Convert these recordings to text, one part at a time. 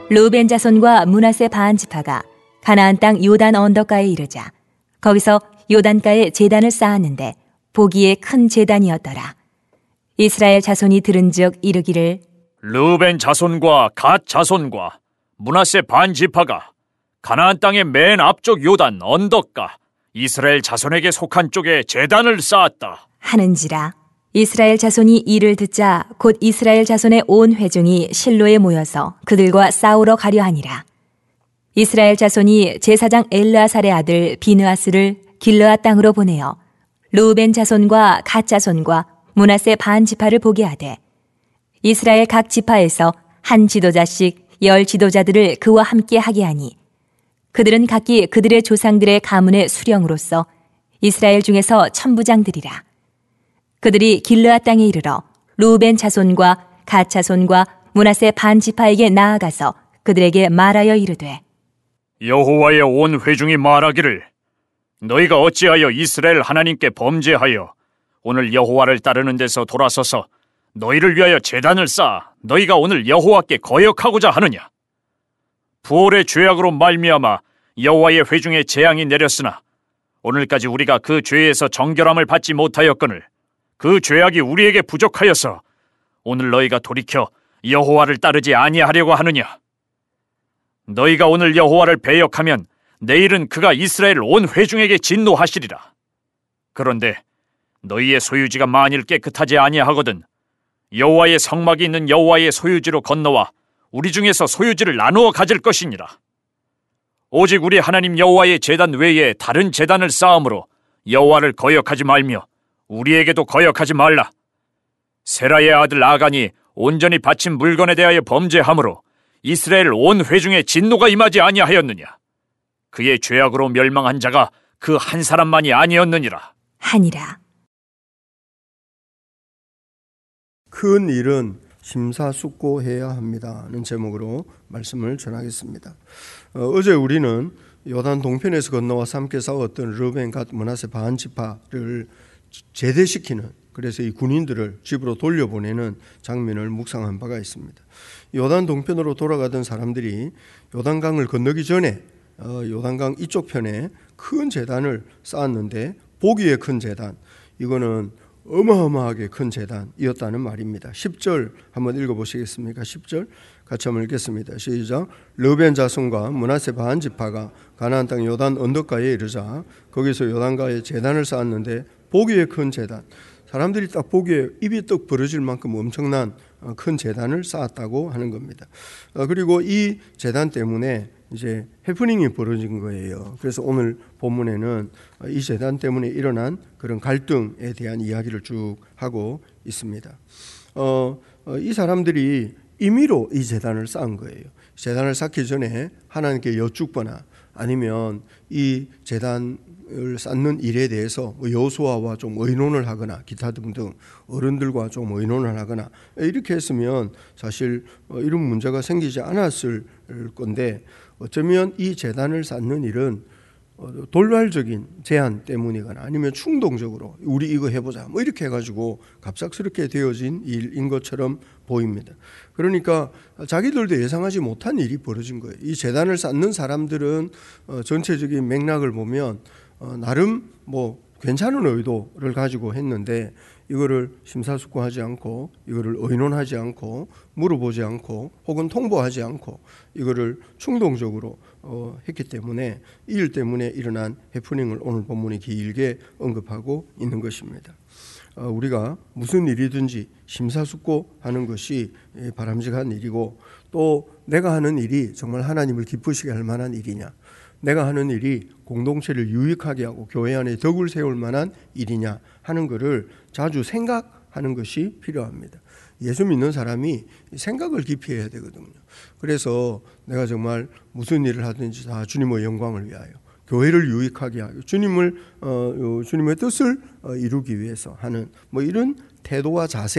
르우벤 자손과 므낫세 반 지파가 가나안 땅 요단 언덕가에 이르자 거기서 요단가에 제단을 쌓았는데 보기에 큰 제단이었더라. 이스라엘 자손이 들은즉 이르기를 르우벤 자손과 갓 자손과 므낫세 반 지파가 가나안 땅의 맨 앞쪽 요단 언덕가 이스라엘 자손에게 속한 쪽에 제단을 쌓았다 하는지라. 이스라엘 자손이 이를 듣자 곧 이스라엘 자손의 온 회중이 실로에 모여서 그들과 싸우러 가려 하니라. 이스라엘 자손이 제사장 엘르아살의 아들 비느하스를 길르앗 땅으로 보내어 르우벤 자손과 갓 자손과 므낫세 반 지파를 보게 하되 이스라엘 각 지파에서 한 지도자씩 10 지도자들을 그와 함께 하게 하니 그들은 각기 그들의 조상들의 가문의 수령으로서 이스라엘 중에서 천부장들이라. 그들이 길르앗 땅에 이르러 르우벤 자손과 갓 자손과 므낫세 반 지파에게 나아가서 그들에게 말하여 이르되 여호와의 온 회중이 말하기를 너희가 어찌하여 이스라엘 하나님께 범죄하여 오늘 여호와를 따르는 데서 돌아서서 너희를 위하여 제단을 쌓아 너희가 오늘 여호와께 거역하고자 하느냐. 부올의 죄악으로 말미암아 여호와의 회중에 재앙이 내렸으나 오늘까지 우리가 그 죄에서 정결함을 받지 못하였거늘 그 죄악이 우리에게 부족하여서 오늘 너희가 돌이켜 여호와를 따르지 아니하려고 하느냐. 너희가 오늘 여호와를 배역하면 내일은 그가 이스라엘 온 회중에게 진노하시리라. 그런데 너희의 소유지가 만일 깨끗하지 아니하거든 여호와의 성막이 있는 여호와의 소유지로 건너와 우리 중에서 소유지를 나누어 가질 것이니라. 오직 우리 하나님 여호와의 제단 외에 다른 제단을 쌓음으로 여호와를 거역하지 말며 우리에게도 거역하지 말라. 세라의 아들 아간이 온전히 바친 물건에 대하여 범죄함으로 이스라엘 온 회중에 진노가 임하지 아니하였느냐. 그의 죄악으로 멸망한 자가 그 한 사람만이 아니었느니라 하니라. 큰 일은 심사숙고해야 합니다는 제목으로 말씀을 전하겠습니다. 어제 우리는 요단 동편에서 건너와서 함께 싸웠던 르우벤 갓 므낫세 반 지파를 제대시키는, 그래서 이 군인들을 집으로 돌려보내는 장면을 묵상한 바가 있습니다. 요단 동편으로 돌아가던 사람들이 요단강을 건너기 전에 요단강 이쪽 편에 큰 제단을 쌓았는데 보기에 큰 제단, 이거는 어마어마하게 큰 제단이었다는 말입니다. 10절 한번 읽어보시겠습니까? 10절 같이 한번 읽겠습니다. 시작. 르우벤 자손과 므낫세 반 지파가 가나안 땅 요단 언덕가에 이르자 거기서 요단가에 제단을 쌓았는데 보기에 큰 제단, 사람들이 딱 보기에 입이 떡 벌어질 만큼 엄청난 큰 제단을 쌓았다고 하는 겁니다. 그리고 이 제단 때문에 이제 해프닝이 벌어진 거예요. 그래서 오늘 본문에는 이 제단 때문에 일어난 그런 갈등에 대한 이야기를 쭉 하고 있습니다. 이 사람들이 임의로 이 제단을 쌓은 거예요. 제단을 쌓기 전에 하나님께 여쭙거나 아니면 이 제단을 쌓는 일에 대해서 여호수아와 좀 의논을 하거나 기타 등등 어른들과 좀 의논을 하거나 이렇게 했으면 사실 이런 문제가 생기지 않았을 건데, 어쩌면 이 제단을 쌓는 일은 돌발적인 제안 때문이거나 아니면 충동적으로 우리 이거 해보자 뭐 이렇게 해가지고 갑작스럽게 되어진 일인 것처럼 보입니다. 그러니까 자기들도 예상하지 못한 일이 벌어진 거예요. 이 제단을 쌓는 사람들은 전체적인 맥락을 보면 나름 뭐 괜찮은 의도를 가지고 했는데 이거를 심사숙고하지 않고 이거를 의논하지 않고 물어보지 않고 혹은 통보하지 않고 이거를 충동적으로 했기 때문에 이 일 때문에 일어난 해프닝을 오늘 본문이 길게 언급하고 있는 것입니다. 우리가 무슨 일이든지 심사숙고하는 것이 바람직한 일이고, 또 내가 하는 일이 정말 하나님을 기쁘시게 할 만한 일이냐, 내가 하는 일이 공동체를 유익하게 하고 교회 안에 덕을 세울 만한 일이냐 하는 것을 자주 생각하는 것이 필요합니다. 예수 믿는 사람이 생각을 깊이 해야 되거든요. 그래서 내가 정말 무슨 일을 하든지 다 주님의 영광을 위하여, 교회를 유익하게 하여 주님의 뜻을 이루기 위해서 하는 뭐 이런 태도와 자세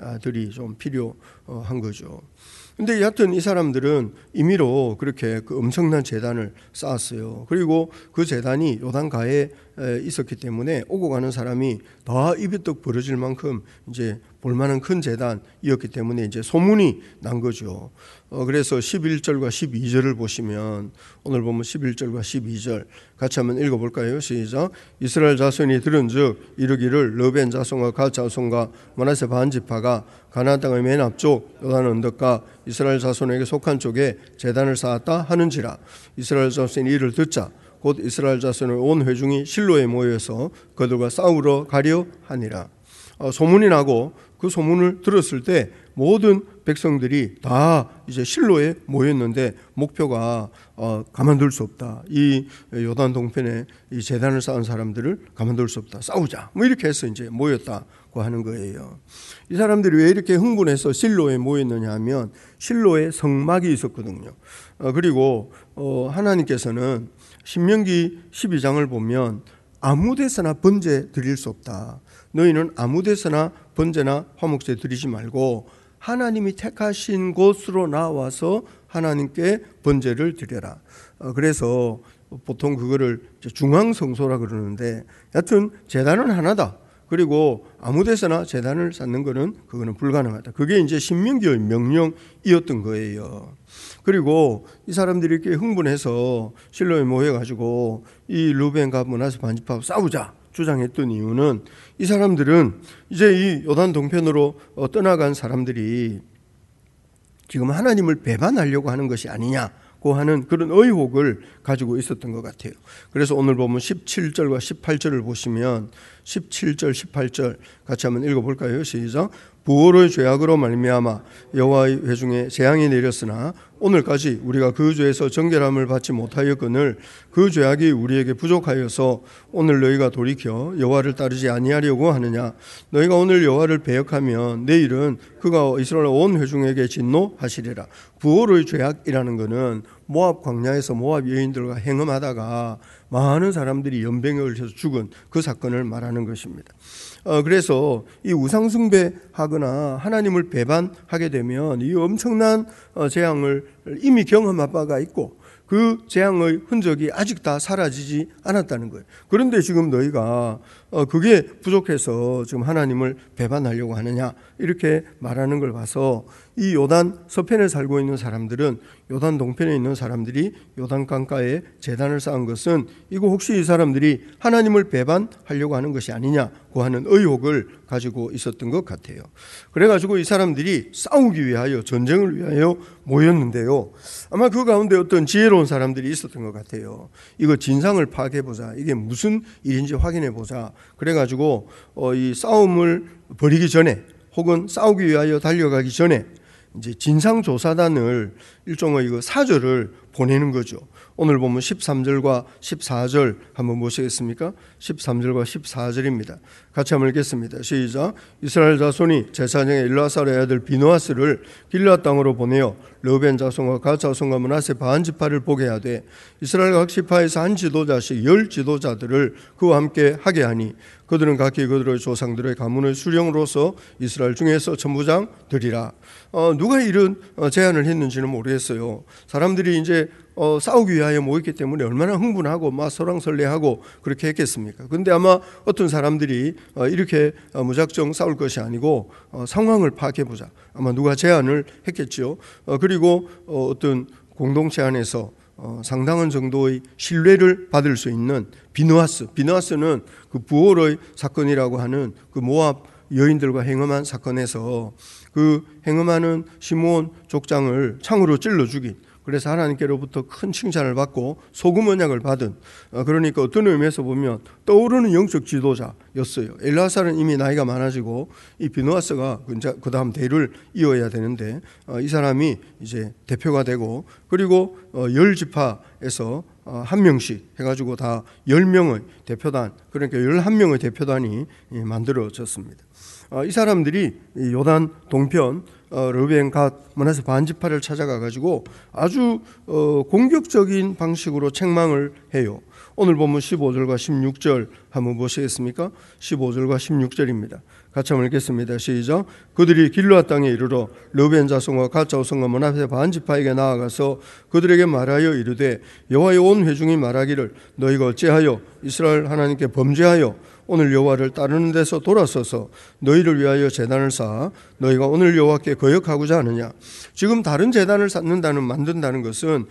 제단들이 좀 필요한 거죠. 근데 여하튼 이 사람들은 임의로 그렇게 그 엄청난 제단을 쌓았어요. 그리고 그 제단이 요단가에 있었기 때문에 오고 가는 사람이 다 입이 떡 벌어질 만큼 이제 볼만한 큰 제단이었기 때문에 이제 소문이 난 거죠. 그래서 11절과 12절을 보시면 오늘 보면 11절과 12절 같이 한번 읽어볼까요? 시작. 이스라엘 자손이 들은즉 이르기를 르벤 자손과 갓 자손과 므낫세 반 지파가 가나안 땅의 맨 앞쪽 요단 언덕과 이스라엘 자손에게 속한 쪽에 제단을 쌓았다 하는지라. 이스라엘 자손이 이를 듣자 곧 이스라엘 자손의 온 회중이 실로에 모여서 그들과 싸우러 가려 하니라. 소문이 나고 그 소문을 들었을 때 모든 백성들이 다 이제 실로에 모였는데 목표가 가만둘 수 없다. 이 요단 동편에 이 제단을 쌓은 사람들을 가만둘 수 없다. 싸우자. 뭐 이렇게 해서 이제 모였다고 하는 거예요. 이 사람들이 왜 이렇게 흥분해서 실로에 모였느냐 하면 실로에 성막이 있었거든요. 그리고 하나님께서는 신명기 12장을 보면 아무 데서나 번제 드릴 수 없다. 너희는 아무 데서나 번제나 화목제 드리지 말고 하나님이 택하신 곳으로 나와서 하나님께 번제를 드려라. 그래서 보통 그거를 중앙성소라 그러는데 여하튼 제단은 하나다. 그리고 아무 데서나 제단을 쌓는 거는 그거는 불가능하다. 그게 이제 신명기의 명령이었던 거예요. 그리고 이 사람들이 이렇게 흥분해서 실로에 모여가지고 이 르벤 갓 므낫세 반 지파하고 싸우자 주장했던 이유는 이 사람들은 이제 이 요단 동편으로 떠나간 사람들이 지금 하나님을 배반하려고 하는 것이 아니냐고 하는 그런 의혹을 가지고 있었던 것 같아요. 그래서 오늘 보면 17절과 18절을 보시면 17절 18절 같이 한번 읽어볼까요? 시작. 부활의 죄악으로 말미암아 여호와의 회중에 재앙이 내렸으나 오늘까지 우리가 그 죄에서 정결함을 받지 못하였거늘 그 죄악이 우리에게 부족하여서 오늘 너희가 돌이켜 여호와를 따르지 아니하려고 하느냐. 너희가 오늘 여호와를 배역하면 내일은 그가 이스라엘 온 회중에게 진노하시리라. 부활의 죄악이라는 것은 모압 광야에서 모압 여인들과 행음하다가 많은 사람들이 연병에 걸려서 죽은 그 사건을 말하는 것입니다. 그래서 이 우상숭배하거나 하나님을 배반하게 되면 이 엄청난 재앙을 이미 경험한 바가 있고 그 재앙의 흔적이 아직 다 사라지지 않았다는 거예요. 그런데 지금 너희가 그게 부족해서 지금 하나님을 배반하려고 하느냐 이렇게 말하는 걸 봐서 이 요단 서편에 살고 있는 사람들은 요단 동편에 있는 사람들이 요단 강가에 제단을 쌓은 것은 이거 혹시 이 사람들이 하나님을 배반하려고 하는 것이 아니냐고 하는 의혹을 가지고 있었던 것 같아요. 그래가지고 이 사람들이 싸우기 위하여 전쟁을 위하여 모였는데요. 아마 그 가운데 어떤 지혜로운 사람들이 있었던 것 같아요. 이거 진상을 파악해보자. 이게 무슨 일인지 확인해보자. 그래가지고 이 싸움을 벌이기 전에 혹은 싸우기 위하여 달려가기 전에 이제 진상조사단을 일종의 이거 사절을 보내는 거죠. 오늘 보면 13절과 14절 한번 보시겠습니까? 13절과 14절입니다. 같이 한번 읽겠습니다. 시작. 이스라엘 자손이 제사장의 엘르아살의 아들 비누아스를 길앗 땅으로 보내어 르벤 자손과 갓 자손과 므낫세 반 지파를 보게 하되 이스라엘 각 지파에서 한 지도자씩 10 지도자들을 그와 함께 하게 하니 그들은 각기 그들의 조상들의 가문의 수령으로서 이스라엘 중에서 천부장 되리라. 누가 이런 제안을 했는지는 모르겠어요. 사람들이 이제 싸우기 위하여 모였기 때문에 얼마나 흥분하고 막 설왕설래하고 그렇게 했겠습니까? 그런데 아마 어떤 사람들이 이렇게 무작정 싸울 것이 아니고 상황을 파악해보자. 아마 누가 제안을 했겠죠. 그리고 어떤 공동체 안에서 상당한 정도의 신뢰를 받을 수 있는 비누아스는 그 부올의 사건이라고 하는 그 모압 여인들과 행음한 사건에서 그 행음하는 시므온 족장을 창으로 찔러 죽인, 그래서 하나님께로부터 큰 칭찬을 받고 소금 언약을 받은, 그러니까 어떤 의미에서 보면 떠오르는 영적 지도자였어요. 엘르아살은 이미 나이가 많아지고 이 비누아스가 그 다음 대를 이어야 되는데 이 사람이 이제 대표가 되고, 그리고 10지파에서 한 명씩 해가지고 다 10명의 대표단, 그러니까 11명의 대표단이 만들어졌습니다. 이 사람들이 요단 동편 르벤, 갓, 므낫세 반지파를 찾아가 가지고 아주 공격적인 방식으로 책망을 해요. 오늘 본문 15절과 16절 한번 보시겠습니까? 15절과 16절입니다. 같이 한번 읽겠습니다. 시작. 그들이 길르앗 땅에 이르러 르벤 자손과 갓 자손과 므낫세 반지파에게 나아가서 그들에게 말하여 이르되 여호와의 온 회중이 말하기를 너희가 어찌하여 이스라엘 하나님께 범죄하여 오늘 여호와를 따르는 데서 돌아서서 너희를 위하여 제단을 쌓아 너희가 오늘 여호와께 거역하고자 하느냐. 지금 다른 제단을 만든다는 것은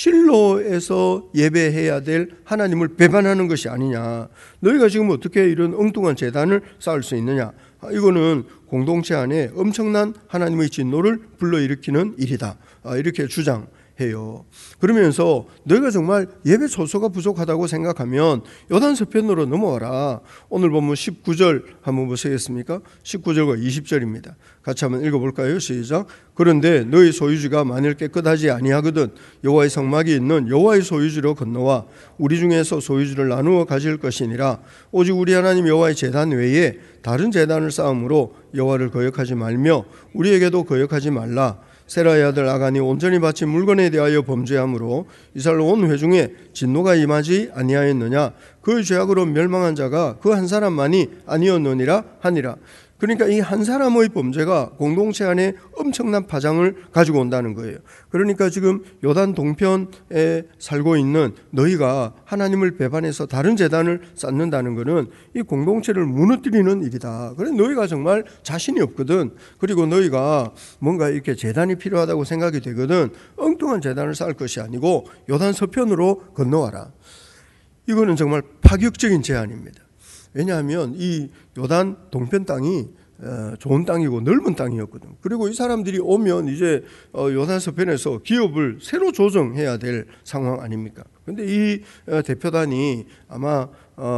실로에서 예배해야 될 하나님을 배반하는 것이 아니냐. 너희가 지금 어떻게 이런 엉뚱한 제단을 쌓을 수 있느냐. 이거는 공동체 안에 엄청난 하나님의 진노를 불러일으키는 일이다. 이렇게 주장해요. 그러면서 너희가 정말 예배 초소가 부족하다고 생각하면 요단 서편으로 넘어와라. 오늘 본문 19절 한번 보시겠습니까? 19절과 20절입니다. 같이 한번 읽어볼까요? 시작. 그런데 너희 소유지가 만일 깨끗하지 아니하거든 여호와의 성막이 있는 여호와의 소유지로 건너와 우리 중에서 소유지를 나누어 가질 것이니라. 오직 우리 하나님 여호와의 제단 외에 다른 제단을 쌓음으로 여호와를 거역하지 말며 우리에게도 거역하지 말라. 세라의 아들 아간이 온전히 바친 물건에 대하여 범죄함으로 이스라엘 온 회중에 진노가 임하지 아니하였느냐. 그의 죄악으로 멸망한 자가 그 한 사람만이 아니었느니라 하니라. 그러니까 이 한 사람의 범죄가 공동체 안에 엄청난 파장을 가지고 온다는 거예요. 그러니까 지금 요단 동편에 살고 있는 너희가 하나님을 배반해서 다른 제단을 쌓는다는 것은 이 공동체를 무너뜨리는 일이다. 그래 너희가 정말 자신이 없거든. 그리고 너희가 뭔가 이렇게 제단이 필요하다고 생각이 되거든. 엉뚱한 제단을 쌓을 것이 아니고 요단 서편으로 건너와라. 이거는 정말 파격적인 제안입니다. 왜냐하면 이 요단 동편 땅이 좋은 땅이고 넓은 땅이었거든. 그리고 이 사람들이 오면 이제 요단 서편에서 기업을 새로 조정해야 될 상황 아닙니까? 그런데 이 대표단이 아마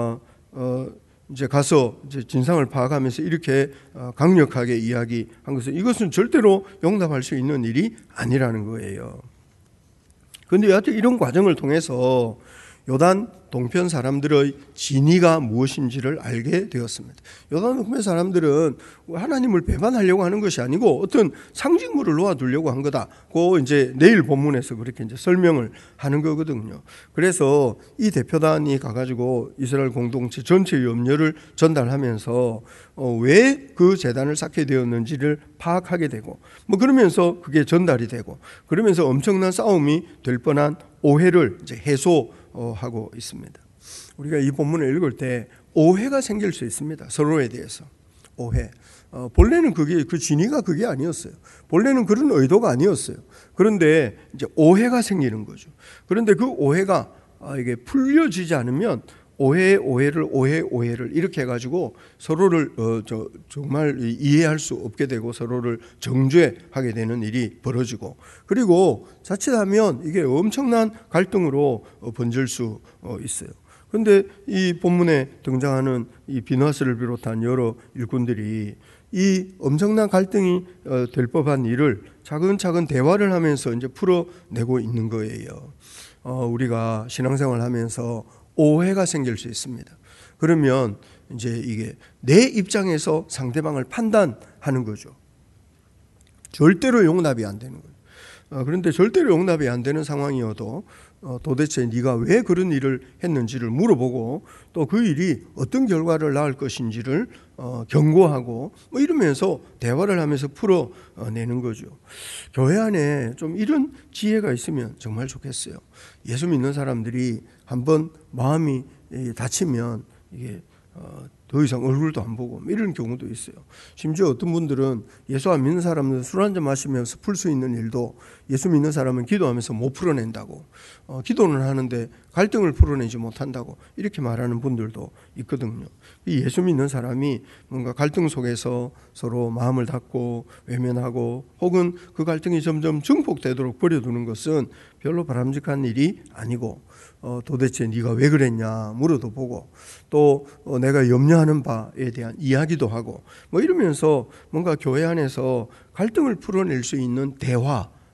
이제 가서 이제 진상을 파악하면서 이렇게 강력하게 이야기한 것은 이것은 절대로 용납할 수 있는 일이 아니라는 거예요. 그런데 여하튼 이런 과정을 통해서 요단 동편 사람들의 진위가 무엇인지를 알게 되었습니다. 요단 동편 사람들은 하나님을 배반하려고 하는 것이 아니고 어떤 상징물을 놓아두려고 한 거다. 그 이제 내일 본문에서 그렇게 이제 설명을 하는 거거든요. 그래서 이 대표단이 가가지고 이스라엘 공동체 전체의 염려를 전달하면서 왜 그 제단을 쌓게 되었는지를 파악하게 되고, 뭐 그러면서 그게 전달이 되고, 그러면서 엄청난 싸움이 될 뻔한 오해를 이제 해소하고 있습니다. 우리가 이 본문을 읽을 때 오해가 생길 수 있습니다. 서로에 대해서 오해. 본래는 그게 그 진위가 그게 아니었어요. 본래는 그런 의도가 아니었어요. 그런데 이제 오해가 생기는 거죠. 그런데 그 오해가 이게 풀려지지 않으면 오해를 이렇게 해가지고 서로를 정말 이해할 수 없게 되고 서로를 정죄하게 되는 일이 벌어지고, 그리고 자칫하면 이게 엄청난 갈등으로 번질 수 있어요. 그런데 이 본문에 등장하는 이 비누하스를 비롯한 여러 일꾼들이 이 엄청난 갈등이 될 법한 일을 차근차근 대화를 하면서 이제 풀어내고 있는 거예요. 우리가 신앙생활 하면서 오해가 생길 수 있습니다. 그러면 이제 이게 내 입장에서 상대방을 판단하는 거죠. 절대로 용납이 안 되는 거예요. 그런데 절대로 용납이 안 되는 상황이어도 도대체 네가 왜 그런 일을 했는지를 물어보고 또 그 일이 어떤 결과를 낳을 것인지를 경고하고 뭐 이러면서 대화를 하면서 풀어내는 거죠. 교회 안에 좀 이런 지혜가 있으면 정말 좋겠어요. 예수 믿는 사람들이 한번 마음이 다치면 이게 더 이상 얼굴도 안 보고 이런 경우도 있어요. 심지어 어떤 분들은 예수 안 믿는 사람은 술 한잔 마시면서 풀 수 있는 일도 예수 믿는 사람은 기도하면서 못 풀어낸다고, 기도는 하는데 갈등을 풀어내지 못한다고 이렇게 말하는 분들도 있거든요. 이 예수 믿는 사람이 뭔가 갈등 속에서 서로 마음을 닫고 외면하고 혹은 그 갈등이 점점 증폭되도록 버려두는 것은 별로 바람직한 일이 아니고, 도대체 네가 왜 그랬냐 물어도 보고 또 내가 염려하는 바에 대한 이야기도 하고 뭐 이러면서 뭔가 교회 안에서 갈등을 풀어낼 수 있는 대화,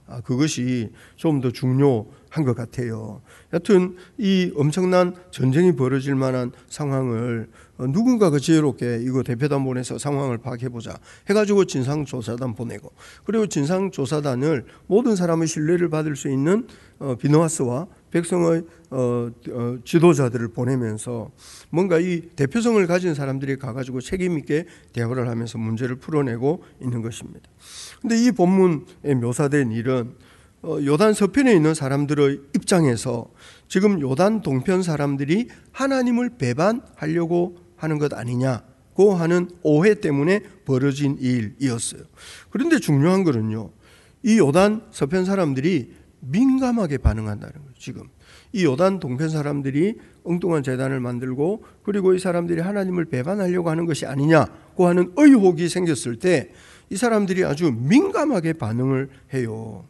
그것이 좀 더 중요한 것 같아요. 여튼 이 엄청난 전쟁이 벌어질 만한 상황을 누군가가 지혜롭게 이거 대표단 보내서 상황을 파악해보자 해가지고 진상조사단 보내고, 그리고 진상조사단을 모든 사람의 신뢰를 받을 수 있는 비느하스와 백성의 지도자들을 보내면서 뭔가 이 대표성을 가진 사람들이 가가지고 책임 있게 대화를 하면서 문제를 풀어내고 있는 것입니다. 근데 이 본문에 묘사된 일은 요단 서편에 있는 사람들의 입장에서 지금 요단 동편 사람들이 하나님을 배반하려고 하는 것 아니냐고 하는 오해 때문에 벌어진 일이었어요. 그런데 중요한 것은요, 이 요단 서편 사람들이 민감하게 반응한다는 거예요. 지금 이 요단 동편 사람들이 엉뚱한 제단을 만들고, 그리고 이 사람들이 하나님을 배반하려고 하는 것이 아니냐고 하는 의혹이 생겼을 때 이 사람들이 아주 민감하게 반응을 해요.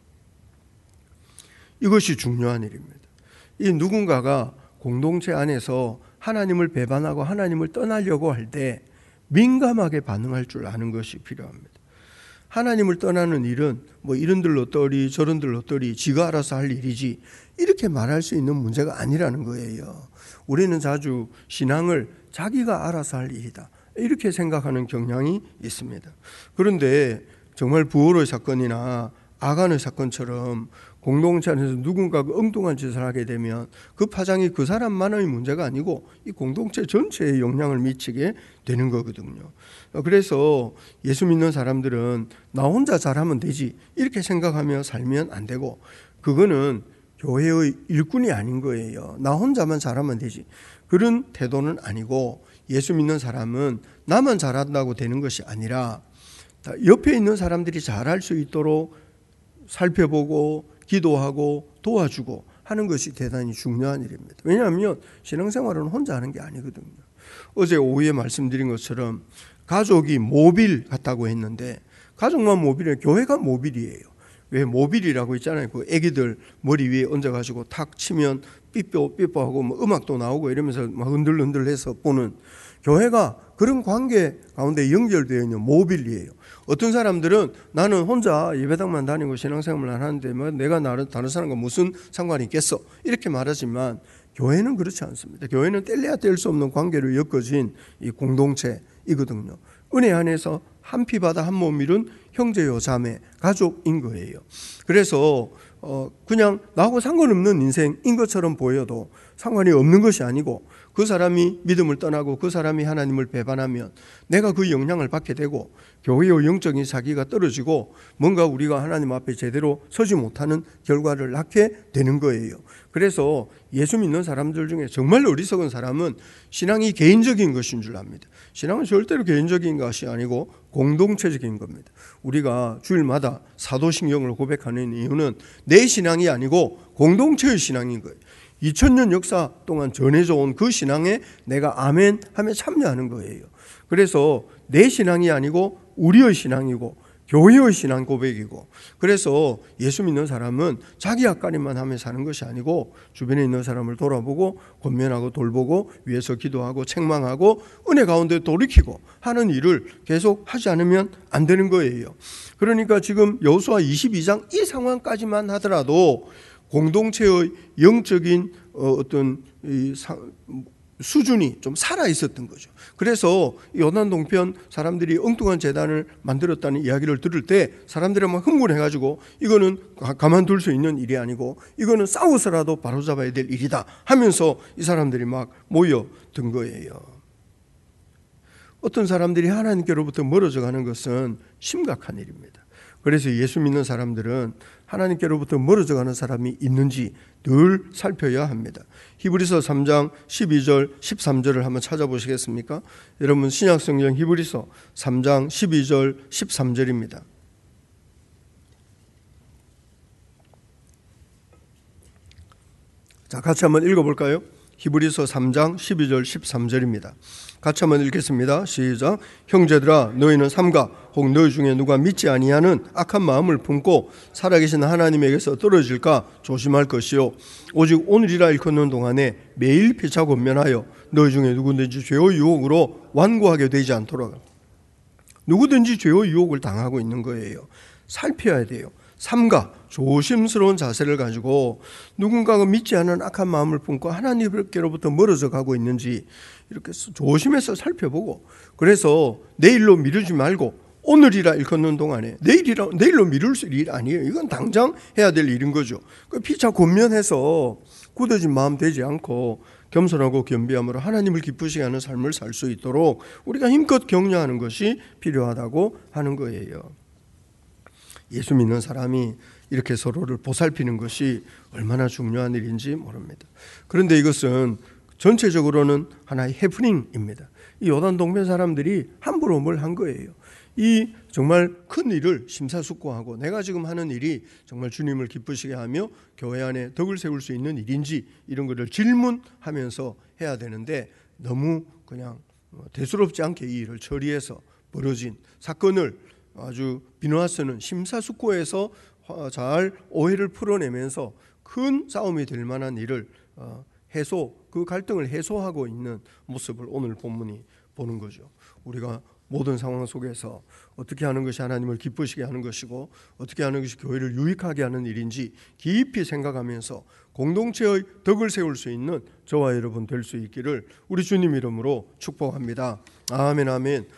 이것이 중요한 일입니다. 이 누군가가 공동체 안에서 하나님을 배반하고 하나님을 떠나려고 할 때 민감하게 반응할 줄 아는 것이 필요합니다. 하나님을 떠나는 일은 뭐 이런들 어떠리 저런들 어떠리 지가 알아서 할 일이지 이렇게 말할 수 있는 문제가 아니라는 거예요. 우리는 자주 신앙을 자기가 알아서 할 일이다 이렇게 생각하는 경향이 있습니다. 그런데 정말 부활의 사건이나 아간의 사건처럼 공동체 안에서 누군가가 엉뚱한 짓을 하게 되면 그 파장이 그 사람만의 문제가 아니고 이 공동체 전체에 영향을 미치게 되는 거거든요. 그래서 예수 믿는 사람들은 나 혼자 잘하면 되지 이렇게 생각하며 살면 안 되고, 그거는 교회의 일꾼이 아닌 거예요. 나 혼자만 잘하면 되지 그런 태도는 아니고, 예수 믿는 사람은 나만 잘한다고 되는 것이 아니라 옆에 있는 사람들이 잘할 수 있도록 살펴보고 기도하고 도와주고 하는 것이 대단히 중요한 일입니다. 왜냐하면 신앙생활은 혼자 하는 게 아니거든요. 어제 오후에 말씀드린 것처럼 가족이 모빌 같다고 했는데 가족만 모빌이에요. 교회가 모빌이에요. 왜 모빌이라고 있잖아요. 그 애기들 머리 위에 얹어가지고 탁 치면 삐뽀삐뽀하고 뭐 음악도 나오고 이러면서 막 흔들흔들해서 보는, 교회가 그런 관계 가운데 연결되어 있는 모빌이에요. 어떤 사람들은 나는 혼자 예배당만 다니고 신앙생활을 안 하는데 뭐 내가 다른 사람과 무슨 상관이 있겠어 이렇게 말하지만, 교회는 그렇지 않습니다. 교회는 뗄래야 뗄 수 없는 관계로 엮어진 이 공동체이거든요. 은혜 안에서 한 피 바다 한 몸 이룬 형제요 자매 가족인 거예요. 그래서 그냥 나하고 상관없는 인생인 것처럼 보여도 상관이 없는 것이 아니고, 그 사람이 믿음을 떠나고 그 사람이 하나님을 배반하면 내가 그 영향을 받게 되고 교회의 영적인 사기가 떨어지고 뭔가 우리가 하나님 앞에 제대로 서지 못하는 결과를 낳게 되는 거예요. 그래서 예수 믿는 사람들 중에 정말 어리석은 사람은 신앙이 개인적인 것인 줄 압니다. 신앙은 절대로 개인적인 것이 아니고 공동체적인 겁니다. 우리가 주일마다 사도신경을 고백하는 이유는 내 신앙이 아니고 공동체의 신앙인 거예요. 2000년 역사 동안 전해져 온 그 신앙에 내가 아멘 하며 참여하는 거예요. 그래서 내 신앙이 아니고 우리의 신앙이고 교회의 신앙 고백이고, 그래서 예수 믿는 사람은 자기 앞가림만 하며 사는 것이 아니고 주변에 있는 사람을 돌아보고 권면하고 돌보고 위에서 기도하고 책망하고 은혜 가운데 돌이키고 하는 일을 계속 하지 않으면 안 되는 거예요. 그러니까 지금 여호수아 22장 이 상황까지만 하더라도 공동체의 영적인 어떤 수준이 좀 살아 있었던 거죠. 그래서 요단 동편 사람들이 엉뚱한 제단을 만들었다는 이야기를 들을 때 사람들이 막 흥분해가지고 이거는 가만둘 수 있는 일이 아니고 이거는 싸워서라도 바로잡아야 될 일이다 하면서 이 사람들이 막 모여든 거예요. 어떤 사람들이 하나님께로부터 멀어져 가는 것은 심각한 일입니다. 그래서 예수 믿는 사람들은 하나님께로부터 멀어져 가는 사람이 있는지 늘 살펴야 합니다. 히브리서 3장 12절 13절을 한번 찾아보시겠습니까? 여러분 신약성경 히브리서 3장 12절 13절입니다. 자, 같이 한번 읽어볼까요? 히브리서 3장 12절 13절입니다. 같이 한번 읽겠습니다. 시작. 형제들아 너희는 삼가 혹 너희 중에 누가 믿지 아니하는 악한 마음을 품고 살아계신 하나님에게서 떨어질까 조심할 것이요 오직 오늘이라 일컫는 동안에 매일 피차 권면하여 너희 중에 누구든지 죄의 유혹으로 완고하게 되지 않도록. 누구든지 죄의 유혹을 당하고 있는 거예요. 살펴야 돼요. 삼가 조심스러운 자세를 가지고 누군가가 믿지 않은 악한 마음을 품고 하나님께로부터 멀어져 가고 있는지 이렇게 조심해서 살펴보고, 그래서 내일로 미루지 말고 오늘이라 일컫는 동안에 내일로 미룰 일 아니에요. 이건 당장 해야 될 일인 거죠. 피차 권면해서 굳어진 마음 되지 않고 겸손하고 겸비함으로 하나님을 기쁘시게 하는 삶을 살 수 있도록 우리가 힘껏 격려하는 것이 필요하다고 하는 거예요. 예수 믿는 사람이 이렇게 서로를 보살피는 것이 얼마나 중요한 일인지 모릅니다. 그런데 이것은 전체적으로는 하나의 해프닝입니다. 이 요단 동편 사람들이 함부로 뭘 한 거예요. 이 정말 큰 일을 심사숙고하고 내가 지금 하는 일이 정말 주님을 기쁘시게 하며 교회 안에 덕을 세울 수 있는 일인지 이런 것을 질문하면서 해야 되는데, 너무 그냥 대수롭지 않게 이 일을 처리해서 벌어진 사건을 아주 비누아스는 심사숙고해서 잘 오해를 풀어내면서 큰 싸움이 될 만한 일을 그 갈등을 해소하고 있는 모습을 오늘 본문이 보는 거죠. 우리가 모든 상황 속에서 어떻게 하는 것이 하나님을 기쁘시게 하는 것이고 어떻게 하는 것이 교회를 유익하게 하는 일인지 깊이 생각하면서 공동체의 덕을 세울 수 있는 저와 여러분 될 수 있기를 우리 주님 이름으로 축복합니다. 아멘, 아멘.